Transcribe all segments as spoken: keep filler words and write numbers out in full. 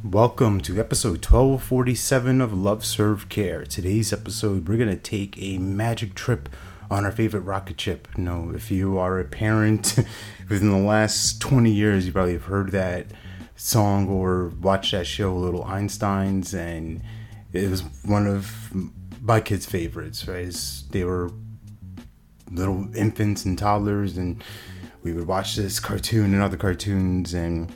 Welcome to episode twelve forty-seven of Love Serve Care. Today's episode, we're going to take a magic trip on our favorite rocket ship. You know, if you are a parent within the last twenty years, you probably have heard that song or watched that show, Little Einsteins, and it was one of my kids' favorites, right? It's, they were little infants and toddlers, and we would watch this cartoon and other cartoons, and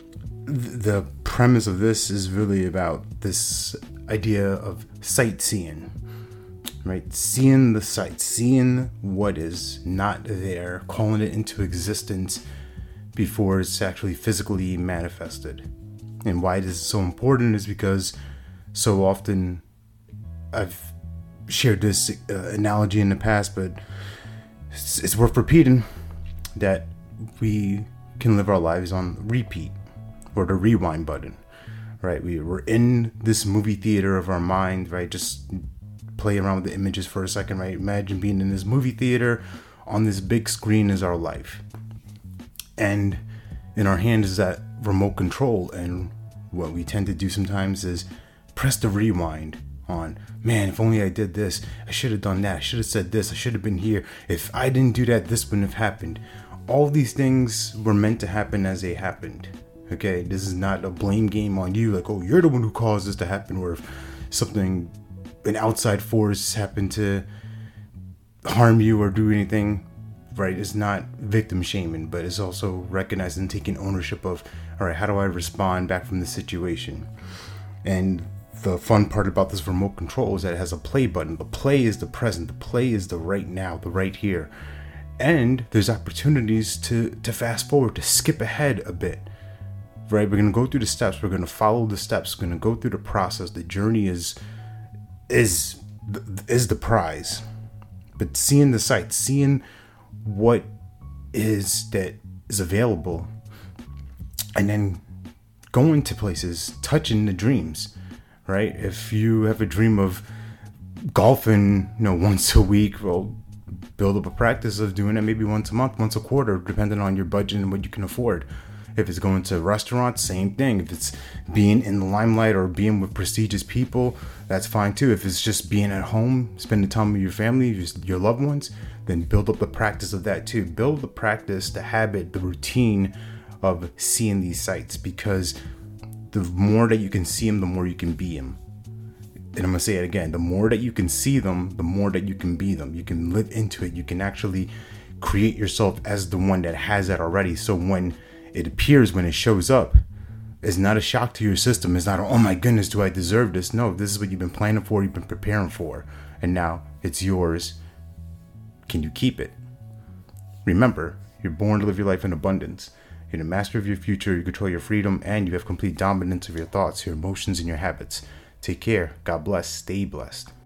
the premise of this is really about this idea of sightseeing, right? Seeing the sights, seeing what is not there, calling it into existence before it's actually physically manifested. And why this is so important is because so often I've shared this uh, analogy in the past, but it's, it's worth repeating that we can live our lives on repeat, or the rewind button, right? We, we're in this movie theater of our mind, right? Just play around with the images for a second, right? Imagine being in this movie theater. On this big screen is our life. And in our hand is that remote control. And what we tend to do sometimes is press the rewind on. Man, if only I did this. I should have done that. I should have said this. I should have been here. If I didn't do that, this wouldn't have happened. All these things were meant to happen as they happened. Okay, this is not a blame game on you, like, oh, you're the one who caused this to happen, or if something, an outside force happened to harm you or do anything, right? It's not victim shaming, but it's also recognizing and taking ownership of, all right, how do I respond back from the situation? And the fun part about this remote control is that it has a play button. The play is the present, the play is the right now, the right here. And there's opportunities to, to fast forward, to skip ahead a bit. Right, we're gonna go through the steps. We're gonna follow the steps. We're gonna go through the process. The journey is is is the prize. But seeing the sights, seeing what is that is available, and then going to places, touching the dreams. Right, if you have a dream of golfing, you know, once a week, well, build up a practice of doing it maybe once a month, once a quarter, depending on your budget and what you can afford. If it's going to restaurants, same thing. If it's being in the limelight or being with prestigious people, that's fine too. If it's just being at home, spending time with your family, just your loved ones, then build up the practice of that too. Build the practice, the habit, the routine of seeing these sights, because the more that you can see them, the more you can be them. And I'm going to say it again. The more that you can see them, the more that you can be them. You can live into it. You can actually create yourself as the one that has that already. So when it appears, when it shows up, it's not a shock to your system. It's not, oh my goodness, do I deserve this? No, this is what you've been planning for, you've been preparing for, and now it's yours. Can you keep it? Remember, you're born to live your life in abundance. You're the master of your future, you control your freedom, and you have complete dominance of your thoughts, your emotions, and your habits. Take care. God bless. Stay blessed.